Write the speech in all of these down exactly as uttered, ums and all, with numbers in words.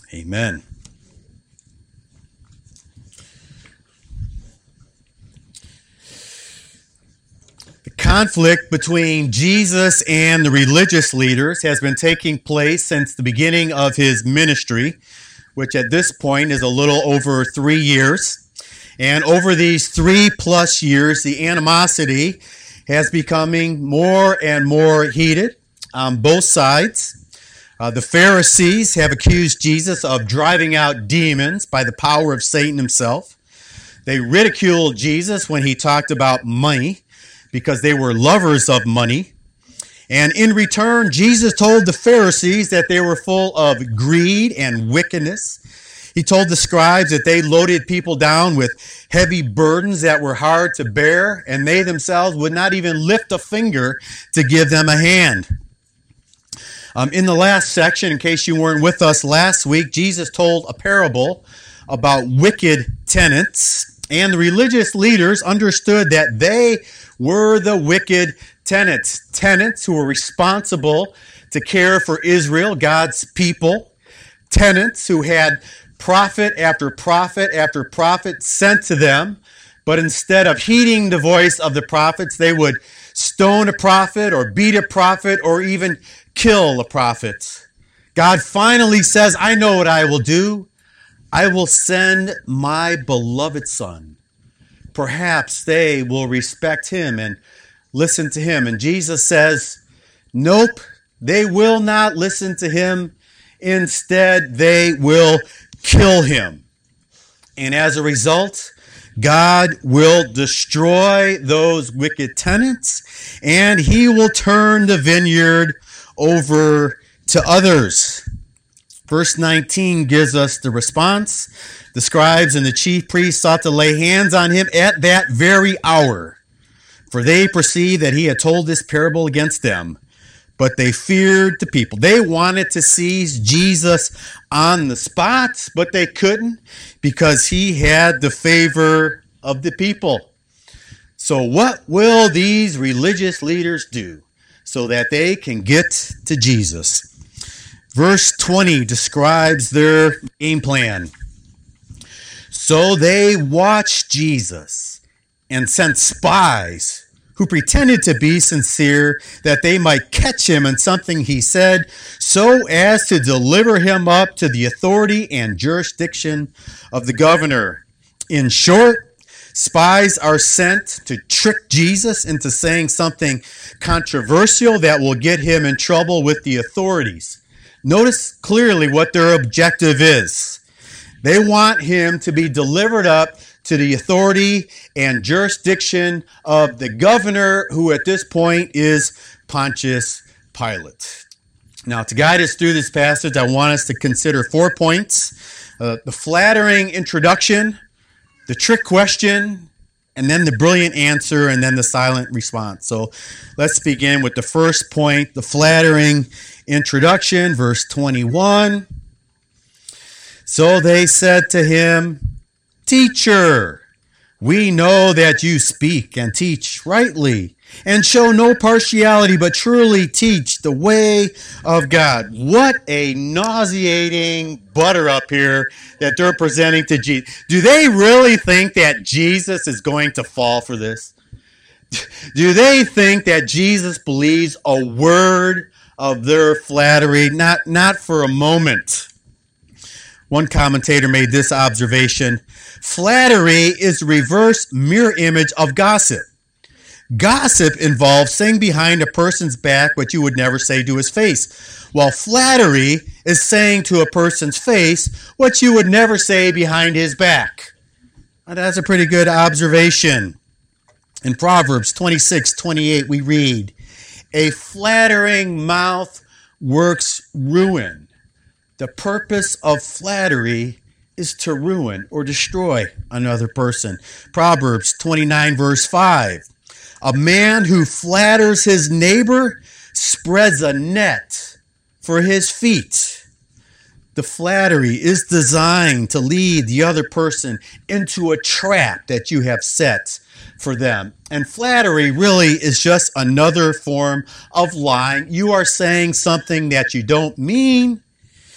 Amen. The conflict between Jesus and the religious leaders has been taking place since the beginning of his ministry, which at this point is a little over three years. And over these three plus years, the animosity has becoming more and more heated on both sides. Uh, the Pharisees have accused Jesus of driving out demons by the power of Satan himself. They ridiculed Jesus when he talked about money because they were lovers of money. And in return, Jesus told the Pharisees that they were full of greed and wickedness. He told the scribes that they loaded people down with heavy burdens that were hard to bear, and they themselves would not even lift a finger to give them a hand. Um, in the last section, in case you weren't with us last week, Jesus told a parable about wicked tenants, and the religious leaders understood that they were the wicked tenants, tenants who were responsible to care for Israel, God's people, tenants who had prophet after prophet after prophet sent to them, but instead of heeding the voice of the prophets, they would stone a prophet or beat a prophet or even kill a prophet. God finally says, I know what I will do. I will send my beloved Son. Perhaps they will respect him and listen to him. And Jesus says, nope, they will not listen to him. Instead, they will kill him. And as a result, God will destroy those wicked tenants, and he will turn the vineyard over to others. Verse nineteen gives us the response. The scribes and the chief priests sought to lay hands on him at that very hour, for they perceived that he had told this parable against them. But they feared the people. They wanted to seize Jesus on the spot, but they couldn't because he had the favor of the people. So what will these religious leaders do so that they can get to Jesus? Verse twenty describes their game plan. So they watched Jesus and sent spies who pretended to be sincere, that they might catch him in something he said, so as to deliver him up to the authority and jurisdiction of the governor. In short, spies are sent to trick Jesus into saying something controversial that will get him in trouble with the authorities. Notice clearly what their objective is. They want him to be delivered up to the authority and jurisdiction of the governor, who at this point is Pontius Pilate. Now, to guide us through this passage, I want us to consider four points. Uh, the flattering introduction, the trick question, and then the brilliant answer, and then the silent response. So let's begin with the first point, the flattering introduction, verse twenty-one. So they said to him, Teacher, we know that you speak and teach rightly and show no partiality, but truly teach the way of God. What a nauseating butter up here that they're presenting to Jesus. Do they really think that Jesus is going to fall for this? Do they think that Jesus believes a word of their flattery? Not, not for a moment. One commentator made this observation: flattery is the reverse mirror image of gossip. Gossip involves saying behind a person's back what you would never say to his face, while flattery is saying to a person's face what you would never say behind his back. Now, that's a pretty good observation. In Proverbs twenty-six twenty-eight, we read, A flattering mouth works ruin. The purpose of flattery is to ruin or destroy another person. Proverbs twenty-nine, verse five. A man who flatters his neighbor spreads a net for his feet. The flattery is designed to lead the other person into a trap that you have set for them. And flattery really is just another form of lying. You are saying something that you don't mean,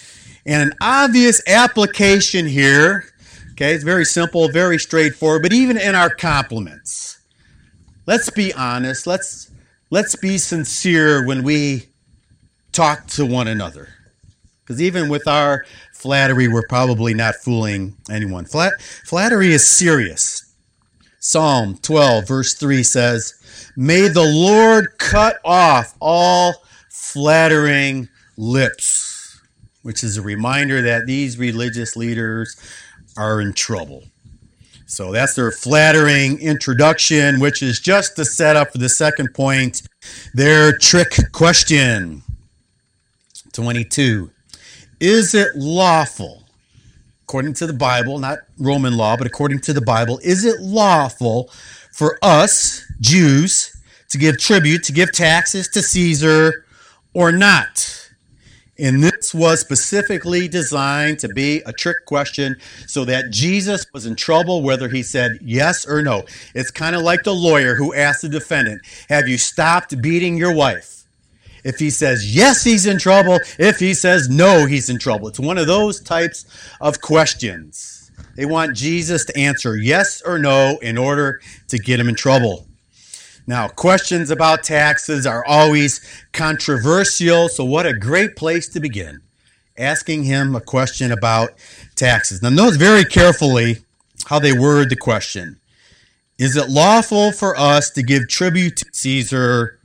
And an obvious application here, okay, it's very simple, very straightforward, but even in our compliments, let's be honest, let's, let's be sincere when we talk to one another. Because even with our flattery, we're probably not fooling anyone. Flat, flattery is serious. Psalm twelve, verse three says, "May the Lord cut off all flattering lips," which is a reminder that these religious leaders are in trouble. So that's their flattering introduction, which is just the setup for the second point, their trick question. twenty-two. Is it lawful, according to the Bible, not Roman law, but according to the Bible, is it lawful for us, Jews, to give tribute, to give taxes to Caesar or not? And this was specifically designed to be a trick question so that Jesus was in trouble whether he said yes or no. It's kind of like the lawyer who asked the defendant, "Have you stopped beating your wife?" If he says yes, he's in trouble. If he says no, he's in trouble. It's one of those types of questions. They want Jesus to answer yes or no in order to get him in trouble. Now, questions about taxes are always controversial, so what a great place to begin, asking him a question about taxes. Now, notice very carefully how they word the question. Is it lawful for us to give tribute to Caesar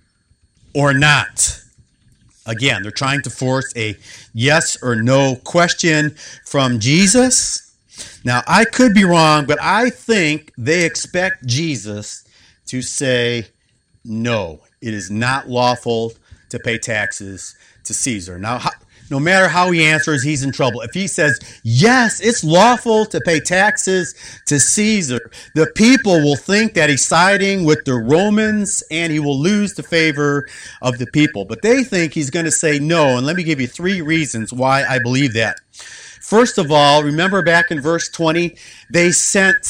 or not? Again, they're trying to force a yes or no question from Jesus. Now, I could be wrong, but I think they expect Jesus to say, no, it is not lawful to pay taxes to Caesar. Now, how, no matter how he answers, he's in trouble. If he says, yes, it's lawful to pay taxes to Caesar, the people will think that he's siding with the Romans and he will lose the favor of the people. But they think he's going to say no, and let me give you three reasons why I believe that. First of all, remember back in verse twenty, they sent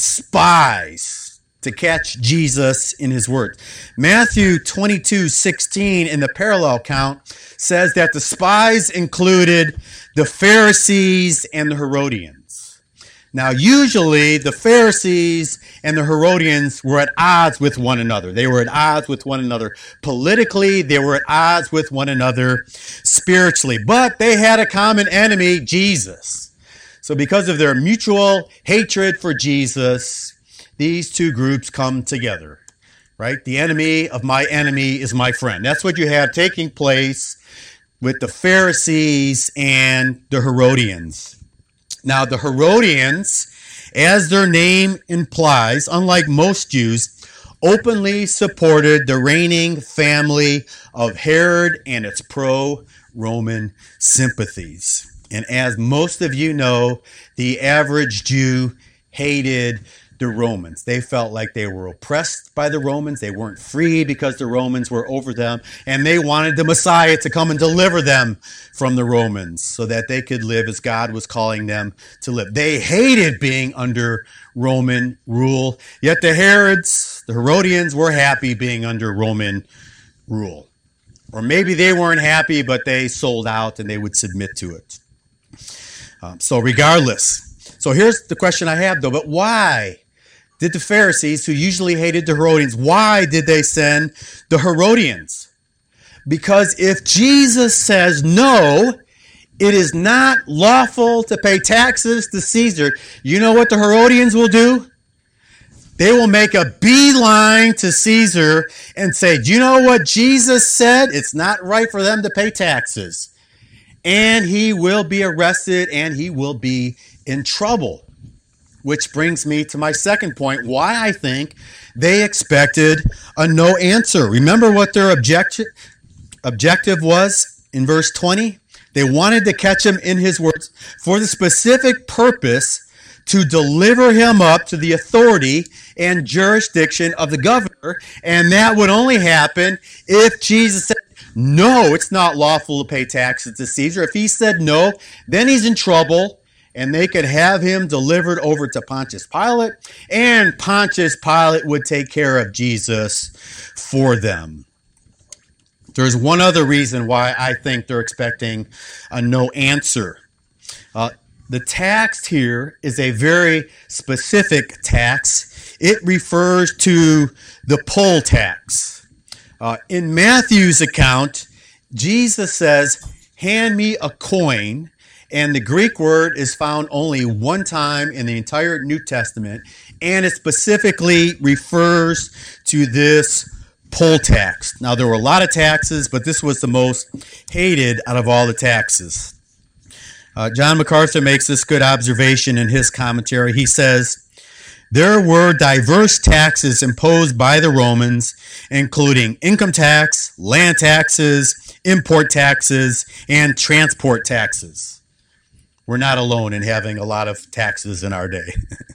spies to catch Jesus in his words. Matthew twenty-two sixteen in the parallel account says that the spies included the Pharisees and the Herodians. Now, usually the Pharisees and the Herodians were at odds with one another. They were at odds with one another politically. They were at odds with one another spiritually. But they had a common enemy, Jesus. So because of their mutual hatred for Jesus, these two groups come together, right? The enemy of my enemy is my friend. That's what you have taking place with the Pharisees and the Herodians. Now, the Herodians, as their name implies, unlike most Jews, openly supported the reigning family of Herod and its pro-Roman sympathies. And as most of you know, the average Jew hated the Romans. They felt like they were oppressed by the Romans. They weren't free because the Romans were over them. And they wanted the Messiah to come and deliver them from the Romans so that they could live as God was calling them to live. They hated being under Roman rule. Yet the Herods, the Herodians, were happy being under Roman rule. Or maybe they weren't happy, but they sold out and they would submit to it. Um, so regardless. So here's the question I have, though. But why did the Pharisees, who usually hated the Herodians, why did they send the Herodians? Because if Jesus says no, it is not lawful to pay taxes to Caesar, you know what the Herodians will do? They will make a beeline to Caesar and say, do you know what Jesus said? It's not right for them to pay taxes. And he will be arrested and he will be in trouble. Which brings me to my second point, why I think they expected a no answer. Remember what their objective objective was in verse twenty? They wanted to catch him in his words for the specific purpose to deliver him up to the authority and jurisdiction of the governor, and that would only happen if Jesus said, no, it's not lawful to pay taxes to Caesar. If he said no, then he's in trouble. And they could have him delivered over to Pontius Pilate, and Pontius Pilate would take care of Jesus for them. There's one other reason why I think they're expecting a no answer. Uh, the tax here is a very specific tax. It refers to the poll tax. Uh, in Matthew's account, Jesus says, "Hand me a coin," and the Greek word is found only one time in the entire New Testament, and it specifically refers to this poll tax. Now, there were a lot of taxes, but this was the most hated out of all the taxes. Uh, John MacArthur makes this good observation in his commentary. He says, "There were diverse taxes imposed by the Romans, including income tax, land taxes, import taxes, and transport taxes." We're not alone in having a lot of taxes in our day.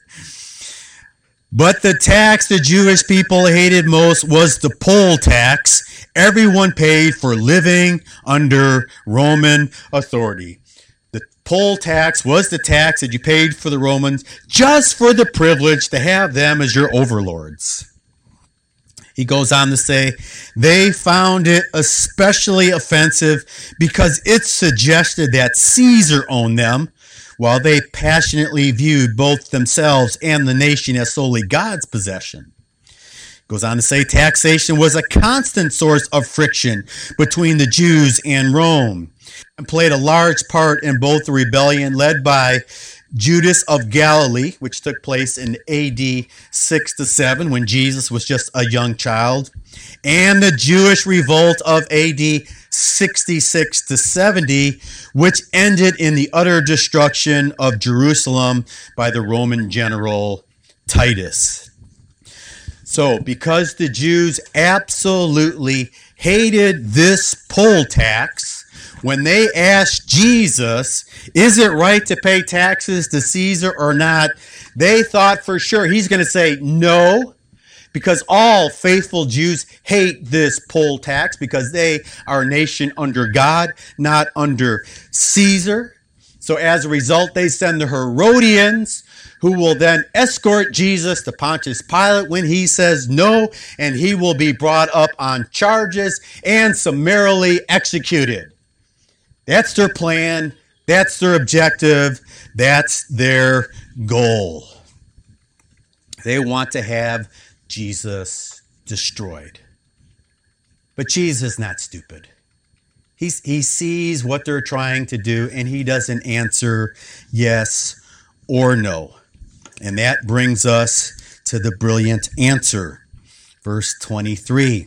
But the tax the Jewish people hated most was the poll tax everyone paid for living under Roman authority. The poll tax was the tax that you paid for the Romans just for the privilege to have them as your overlords. He goes on to say, they found it especially offensive because it suggested that Caesar owned them, while they passionately viewed both themselves and the nation as solely God's possession. Goes on to say taxation was a constant source of friction between the Jews and Rome, and played a large part in both the rebellion led by Judas of Galilee, which took place in A D six to seven when Jesus was just a young child, and the Jewish revolt of A D sixty-six to seventy, which ended in the utter destruction of Jerusalem by the Roman general Titus. So, because the Jews absolutely hated this poll tax, when they asked Jesus, is it right to pay taxes to Caesar or not, they thought for sure he's going to say no, because all faithful Jews hate this poll tax because they are a nation under God, not under Caesar. So as a result, they send the Herodians, who will then escort Jesus to Pontius Pilate when he says no, and he will be brought up on charges and summarily executed. That's their plan. That's their objective. That's their goal. They want to have Jesus destroyed. But Jesus is not stupid. He's, he sees what they're trying to do, and he doesn't answer yes or no. And that brings us to the brilliant answer. Verse twenty-three.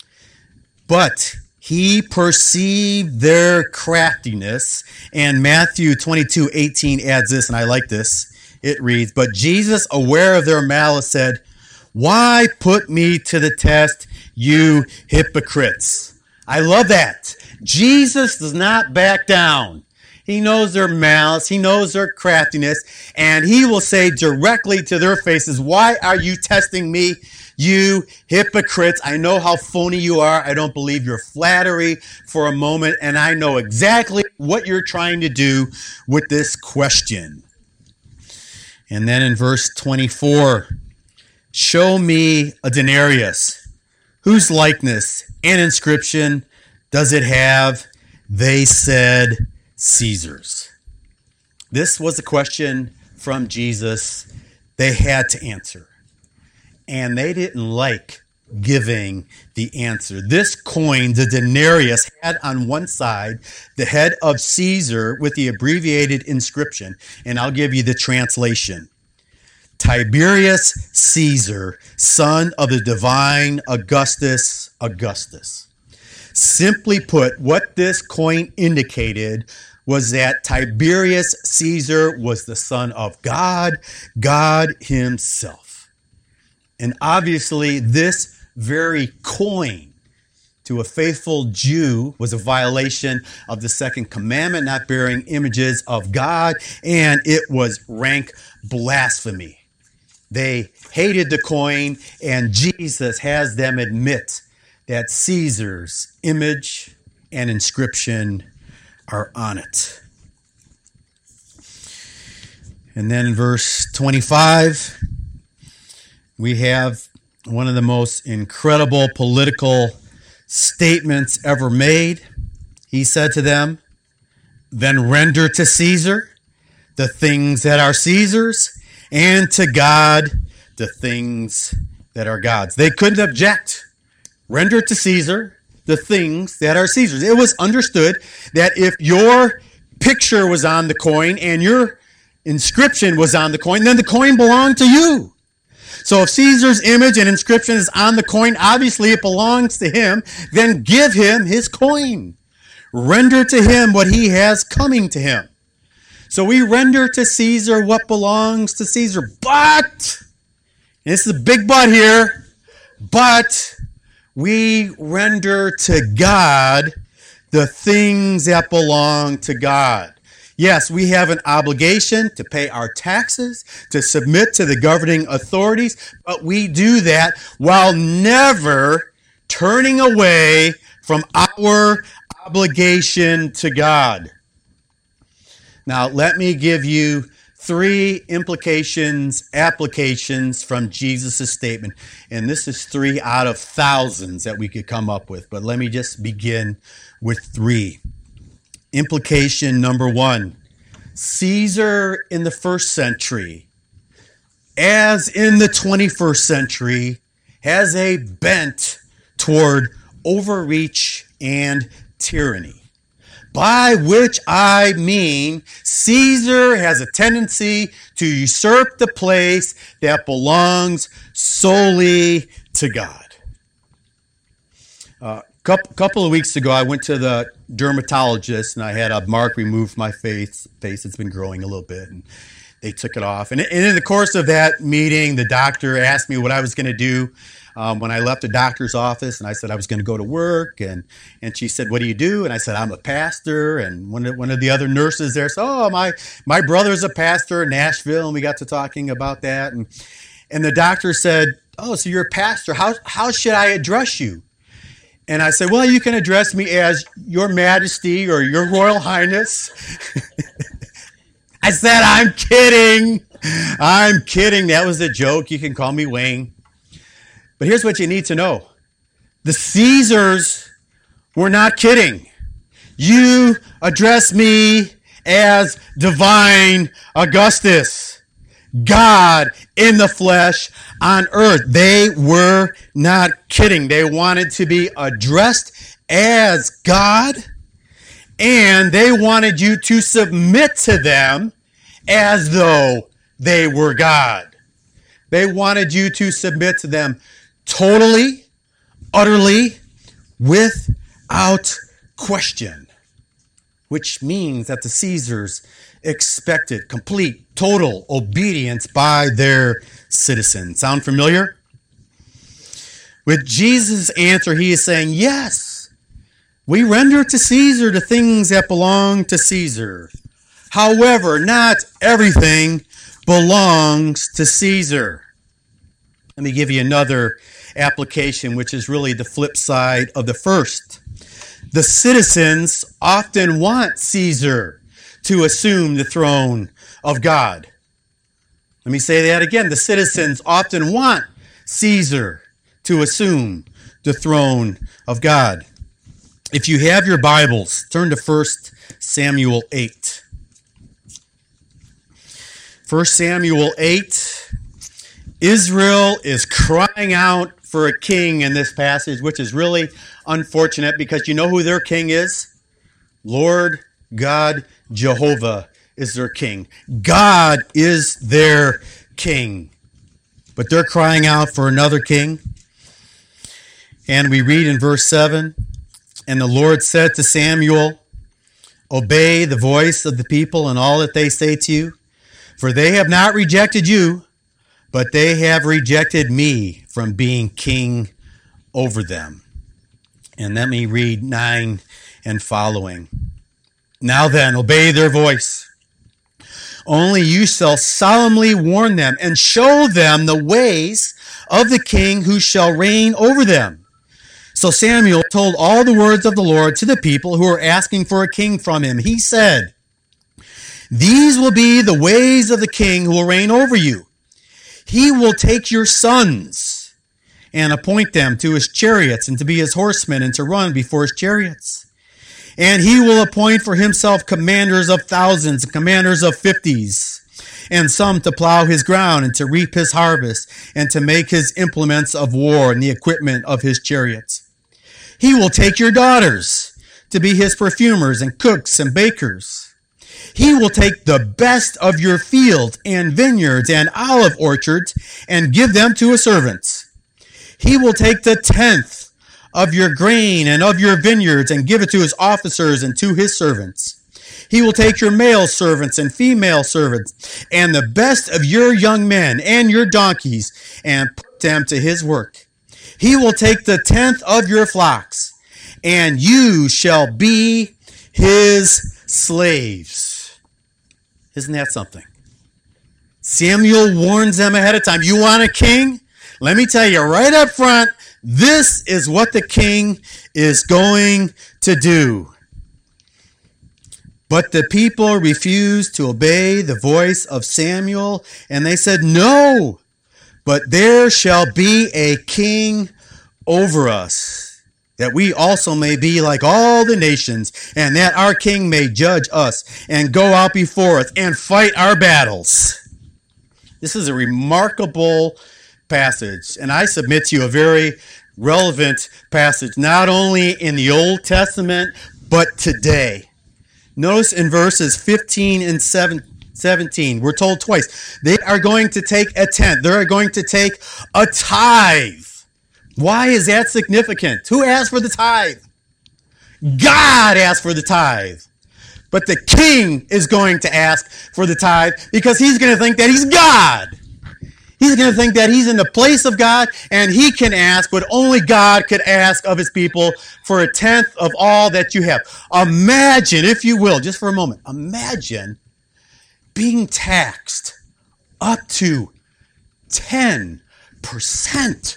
But he perceived their craftiness, and Matthew twenty-two eighteen adds this, and I like this. It reads, but Jesus, aware of their malice, said, why put me to the test, you hypocrites? I love that. Jesus does not back down. He knows their malice. He knows their craftiness. And he will say directly to their faces, why are you testing me, you hypocrites? I know how phony you are. I don't believe your flattery for a moment. And I know exactly what you're trying to do with this question. And then in verse twenty-four, show me a denarius. Whose likeness and inscription does it have? They said, Caesar's. This was a question from Jesus they had to answer. And they didn't like giving the answer. This coin, the denarius, had on one side the head of Caesar with the abbreviated inscription. And I'll give you the translation. Tiberius Caesar, son of the divine Augustus Augustus. Simply put, what this coin indicated was that Tiberius Caesar was the son of God, God himself. And obviously, this very coin to a faithful Jew was a violation of the second commandment, not bearing images of God, and it was rank blasphemy. They hated the coin, and Jesus has them admit that Caesar's image and inscription are on it. And then in verse twenty-five, we have one of the most incredible political statements ever made. He said to them, then render to Caesar the things that are Caesar's, and to God the things that are God's. They couldn't object. Render to Caesar the things that are Caesar's. It was understood that if your picture was on the coin and your inscription was on the coin, then the coin belonged to you. So if Caesar's image and inscription is on the coin, obviously it belongs to him. Then give him his coin. Render to him what he has coming to him. So we render to Caesar what belongs to Caesar. But, and this is a big but here, but we render to God the things that belong to God. Yes, we have an obligation to pay our taxes, to submit to the governing authorities, but we do that while never turning away from our obligation to God. Now, let me give you three implications, applications from Jesus' statement. And this is three out of thousands that we could come up with. But let me just begin with three. Implication number one. Caesar in the first century, as in the twenty-first century, has a bent toward overreach and tyranny. By which I mean Caesar has a tendency to usurp the place that belongs solely to God. A uh, couple, couple of weeks ago, I went to the dermatologist and I had a mark removed from my face. Face it's been growing a little bit, and they took it off. And, and in the course of that meeting, the doctor asked me what I was going to do Um, when I left the doctor's office, and I said I was going to go to work, and, and she said, "What do you do?" And I said, "I'm a pastor." And one of, one of the other nurses there said, "Oh, my my brother's a pastor in Nashville," and we got to talking about that. And and the doctor said, "Oh, so you're a pastor? How how should I address you?" And I said, "Well, you can address me as Your Majesty or Your Royal Highness." I said, "I'm kidding. I'm kidding. That was a joke. You can call me Wayne." But here's what you need to know. The Caesars were not kidding. You address me as Divine Augustus, God in the flesh on earth. They were not kidding. They wanted to be addressed as God, and they wanted you to submit to them as though they were God. They wanted you to submit to them totally, utterly, without question, which means that the Caesars expected complete, total obedience by their citizens. Sound familiar? With Jesus' answer, he is saying, yes, we render to Caesar the things that belong to Caesar. However, not everything belongs to Caesar. Let me give you another application, which is really the flip side of the first. The citizens often want Caesar to assume the throne of God. Let me say that again. The citizens often want Caesar to assume the throne of God. If you have your Bibles, turn to First Samuel eight. First Samuel eight. Israel is crying out for a king in this passage, which is really unfortunate because you know who their king is? Lord God Jehovah is their king. God is their king. But they're crying out for another king. And we read in verse seven, "And the Lord said to Samuel, obey the voice of the people and all that they say to you, for they have not rejected you, but they have rejected me from being king over them." And let me read nine and following. "Now then, obey their voice. Only you shall solemnly warn them and show them the ways of the king who shall reign over them." So Samuel told all the words of the Lord to the people who were asking for a king from him. He said, "These will be the ways of the king who will reign over you. He will take your sons and appoint them to his chariots and to be his horsemen and to run before his chariots. And he will appoint for himself commanders of thousands, commanders of fifties, and some to plow his ground and to reap his harvest and to make his implements of war and the equipment of his chariots. He will take your daughters to be his perfumers and cooks and bakers. He will take the best of your fields and vineyards and olive orchards and give them to his servants. He will take the tenth of your grain and of your vineyards and give it to his officers and to his servants. He will take your male servants and female servants and the best of your young men and your donkeys and put them to his work. He will take the tenth of your flocks, and you shall be his slaves. Isn't that something? Samuel warns them ahead of time. You want a king? Let me tell you right up front, this is what the king is going to do. But the people refused to obey the voice of Samuel, and they said, no, but there shall be a king over us, that we also may be like all the nations, and that our king may judge us and go out before us and fight our battles. This is a remarkable passage, and I submit to you a very relevant passage, not only in the Old Testament, but today. Notice in verses fifteen and seventeen, we're told twice, they are going to take a tenth. They are going to take a tithe. Why is that significant? Who asked for the tithe? God asked for the tithe. But the king is going to ask for the tithe because he's going to think that he's God. He's going to think that he's in the place of God, and he can ask what only God could ask of his people for a tenth of all that you have. Imagine, if you will, just for a moment, imagine being taxed up to ten percent.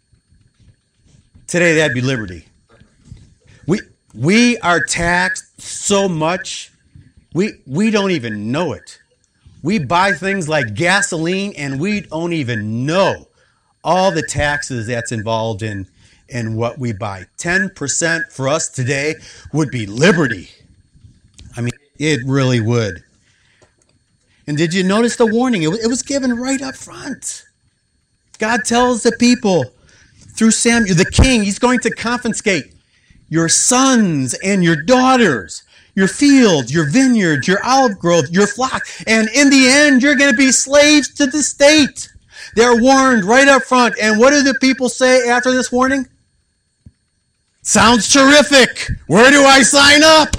Today, that'd be liberty. We we are taxed so much, we we don't even know it. We buy things like gasoline, and we don't even know all the taxes that's involved in, in what we buy. ten percent for us today would be liberty. I mean, it really would. And did you notice the warning? It was, it was given right up front. God tells the people through Samuel, the king, he's going to confiscate your sons and your daughters, your fields, your vineyards, your olive groves, your flock. And in the end, you're going to be slaves to the state. They're warned right up front. And what do the people say after this warning? Sounds terrific. Where do I sign up?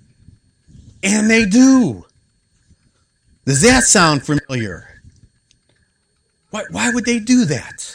And they do. Does that sound familiar? Why, why would they do that?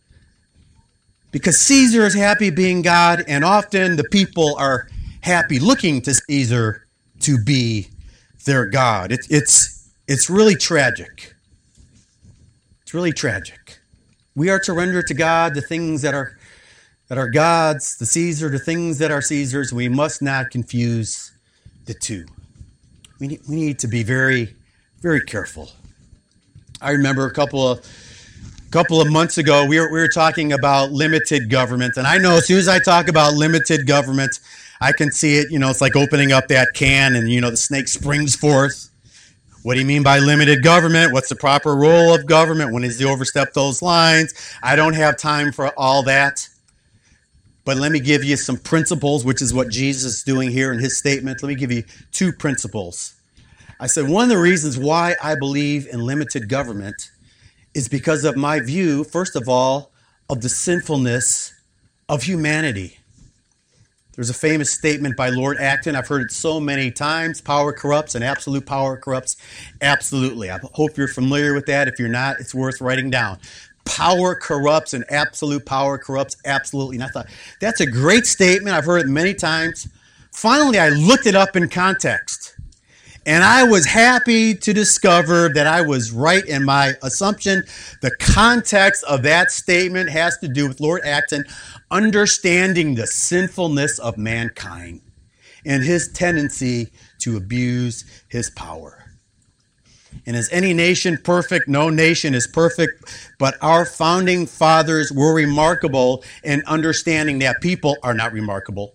Because Caesar is happy being God, and often the people are happy looking to Caesar to be their God. It, it's, it's really tragic. It's really tragic. We are to render to God the things that are, that are God's, the Caesar, the things that are Caesar's. We must not confuse the two. We need, we need to be very, very careful. I remember a couple of couple of months ago, we were, we were talking about limited government. And I know as soon as I talk about limited government, I can see it, you know, it's like opening up that can and, you know, the snake springs forth. What do you mean by limited government? What's the proper role of government? When does he overstep those lines? I don't have time for all that. But let me give you some principles, which is what Jesus is doing here in his statement. Let me give you two principles. I said one of the reasons why I believe in limited government is because of my view, first of all, of the sinfulness of humanity. There's a famous statement by Lord Acton. I've heard it so many times. Power corrupts and absolute power corrupts absolutely. I hope you're familiar with that. If you're not, it's worth writing down. Power corrupts and absolute power corrupts absolutely. And I thought, that's a great statement. I've heard it many times. Finally, I looked it up in context. And I was happy to discover that I was right in my assumption. The context of that statement has to do with Lord Acton understanding the sinfulness of mankind and his tendency to abuse his power. And is any nation perfect? No nation is perfect, but our founding fathers were remarkable in understanding that people are not remarkable.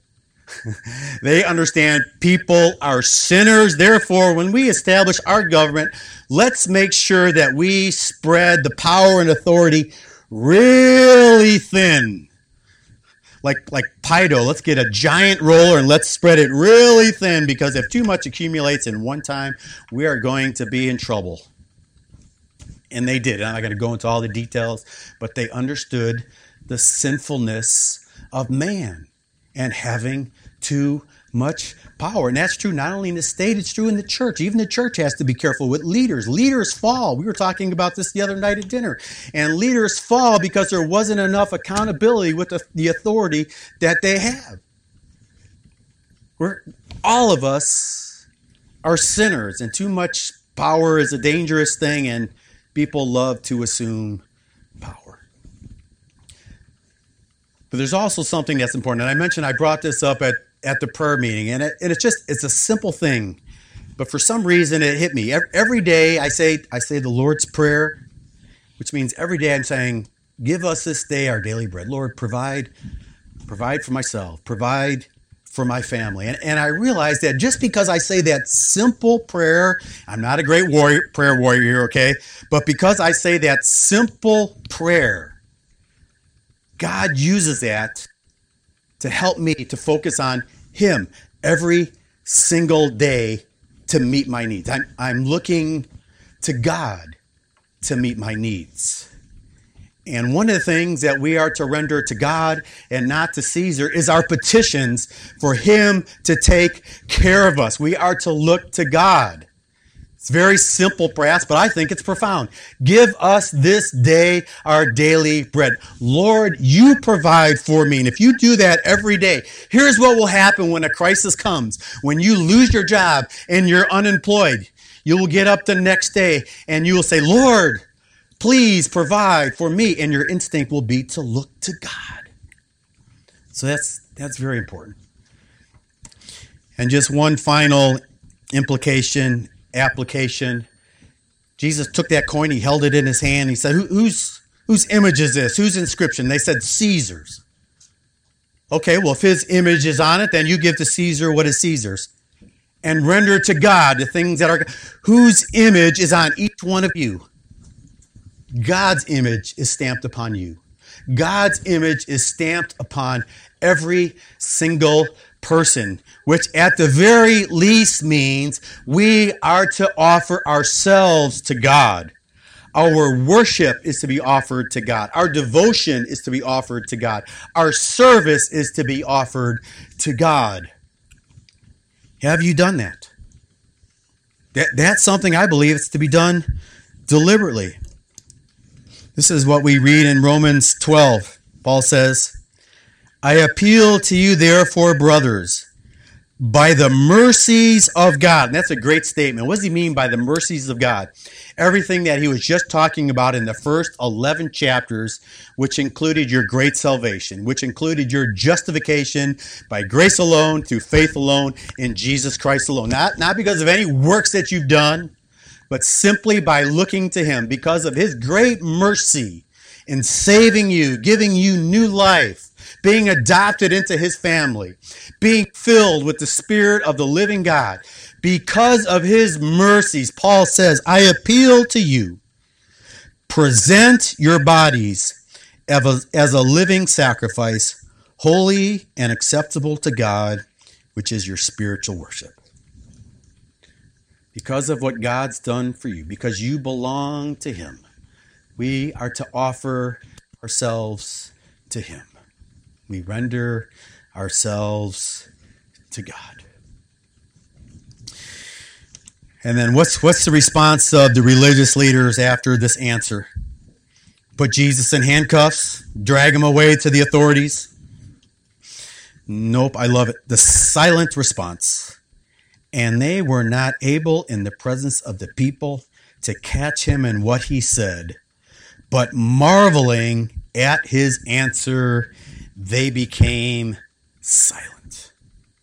They understand people are sinners. Therefore, when we establish our government, let's make sure that we spread the power and authority really thin. Like, like Pido, let's get a giant roller and let's spread it really thin, because if too much accumulates in one time, we are going to be in trouble. And they did. I'm not going to go into all the details, but they understood the sinfulness of man and having too much power. And that's true not only in the state, it's true in the church. Even the church has to be careful with leaders. Leaders fall. We were talking about this the other night at dinner. And leaders fall because there wasn't enough accountability with the, the authority that they have. We're, all of us are sinners, and too much power is a dangerous thing, and people love to assume power. But there's also something that's important. And I mentioned I brought this up at, at the prayer meeting. And, it, and it's just, it's a simple thing. But for some reason, it hit me. Every, every day I say, I say the Lord's Prayer, which means every day I'm saying, give us this day our daily bread. Lord, provide, provide for myself. Provide for my family. And, and I realized that just because I say that simple prayer, I'm not a great warrior, prayer warrior here, okay? But because I say that simple prayer, God uses that to help me to focus on Him every single day to meet my needs. I'm, I'm looking to God to meet my needs. And one of the things that we are to render to God and not to Caesar is our petitions for Him to take care of us. We are to look to God. It's very simple, perhaps, but I think it's profound. Give us this day our daily bread. Lord, you provide for me. And if you do that every day, here's what will happen when a crisis comes. When you lose your job and you're unemployed, you will get up the next day and you will say, Lord, please provide for me. And your instinct will be to look to God. So that's, that's very important. And just one final implication, application. Jesus took that coin, he held it in his hand, he said, Who, whose, whose image is this? Whose inscription? They said, Caesar's. Okay, well, if his image is on it, then you give to Caesar what is Caesar's. And render to God the things that are... Whose image is on each one of you? God's image is stamped upon you. God's image is stamped upon every single person, which at the very least means we are to offer ourselves to God. Our worship is to be offered to God. Our devotion is to be offered to God. Our service is to be offered to God. Have you done that? That that's something I believe is to be done deliberately. This is what we read in Romans twelve. Paul says, I appeal to you, therefore, brothers, by the mercies of God. And that's a great statement. What does he mean by the mercies of God? Everything that he was just talking about in the first eleven chapters, which included your great salvation, which included your justification by grace alone, through faith alone, in Jesus Christ alone. Not, not because of any works that you've done, but simply by looking to him because of his great mercy in saving you, giving you new life, being adopted into his family, being filled with the Spirit of the living God. Because of his mercies, Paul says, I appeal to you, present your bodies as a living sacrifice, holy and acceptable to God, which is your spiritual worship. Because of what God's done for you, because you belong to him, we are to offer ourselves to him. We render ourselves to God. And then what's what's the response of the religious leaders after this answer? Put Jesus in handcuffs, drag him away to the authorities? Nope, I love it. The silent response. And they were not able in the presence of the people to catch him in what he said, but marveling at his answer, they became silent.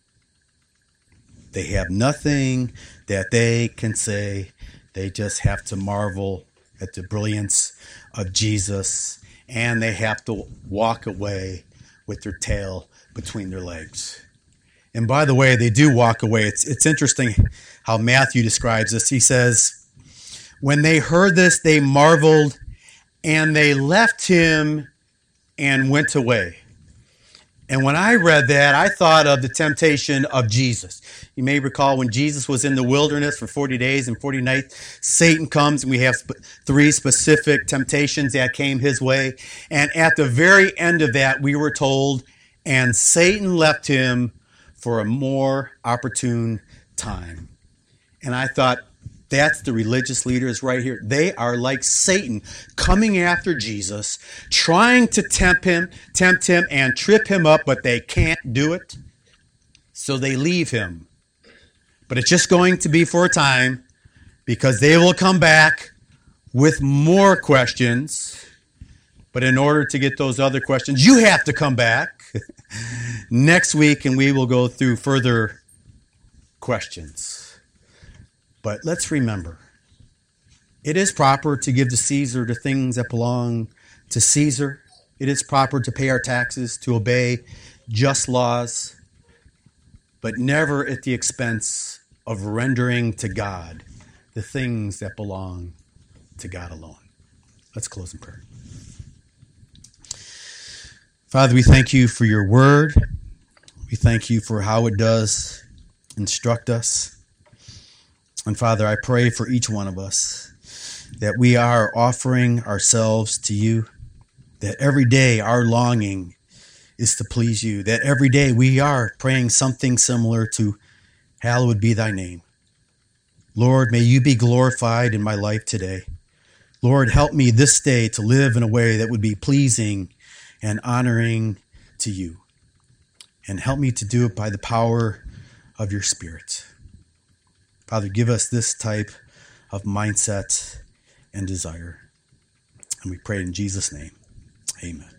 They have nothing that they can say. They just have to marvel at the brilliance of Jesus, and they have to walk away with their tail between their legs. And by the way, they do walk away. It's, it's interesting how Matthew describes this. He says, when they heard this, they marveled, and they left him and went away. And when I read that, I thought of the temptation of Jesus. You may recall when Jesus was in the wilderness for forty days and forty nights, Satan comes, and we have sp- three specific temptations that came his way. And at the very end of that, we were told, and Satan left him for a more opportune time. And I thought, that's the religious leaders right here. They are like Satan, coming after Jesus, trying to tempt him, tempt him and trip him up, but they can't do it. So they leave him. But it's just going to be for a time, because they will come back with more questions. But in order to get those other questions, you have to come back next week, and we will go through further questions. But let's remember, it is proper to give to Caesar the things that belong to Caesar. It is proper to pay our taxes, to obey just laws, but never at the expense of rendering to God the things that belong to God alone. Let's close in prayer. Father, we thank you for your word. We thank you for how it does instruct us. And Father, I pray for each one of us that we are offering ourselves to you, that every day our longing is to please you, that every day we are praying something similar to hallowed be thy name. Lord, may you be glorified in my life today. Lord, help me this day to live in a way that would be pleasing and honoring to you. And help me to do it by the power of your Spirit. Father, give us this type of mindset and desire. And we pray in Jesus' name. Amen.